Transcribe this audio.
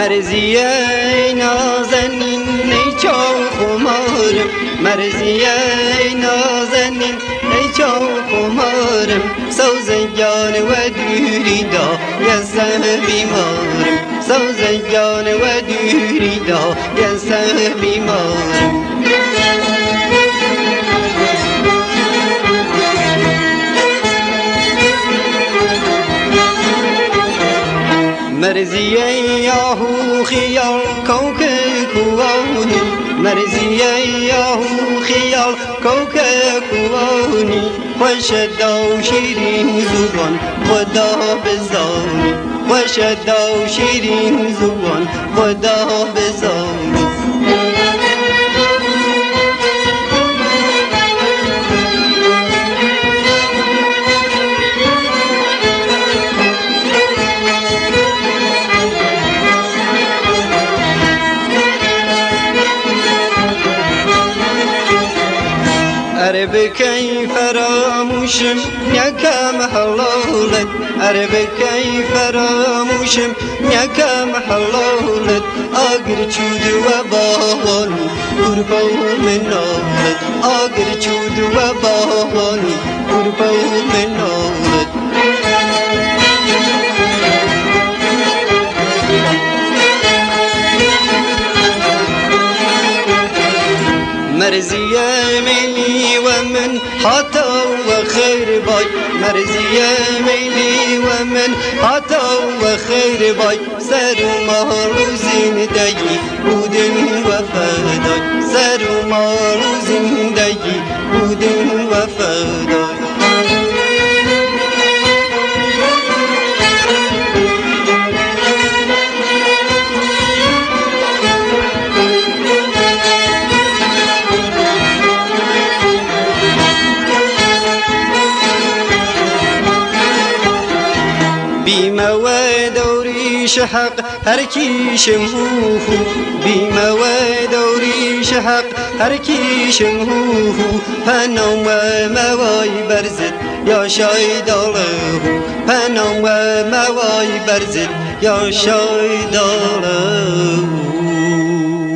مرزیه نازنین ای چاو خمارم مرزیه نازنین ای چاو خمارم سوزنگان و دوری دا یزه بیمارم سوزنگان و دوری دا یزه بیمارم مرزیه یاهو خیال کوکه کوانی مرزیه یاهو خیال کوکه کوانی خوش داو شیرین زبان خدا بزانی خوش داو شیرین زبان خدا بزانی بکی فراموشم یکم حلالت بکی فراموشم یکم حلالت آگر چود و باهانی قربو منالت آگر چود و باهانی قربو منالت مرزیه میلی و من حتا و خیر بای مرزیه میلی و من حتا و خیر بای سر و مال و زندگی بودن و فدای سر و مال و زندگی بودن و فدای بيما ودوري شحق هركي شمهوهو بيما ودوري شحق هركي شمهوهو هنوم مواي برزد يا شايداله هنوم مواي برزد يا شايداله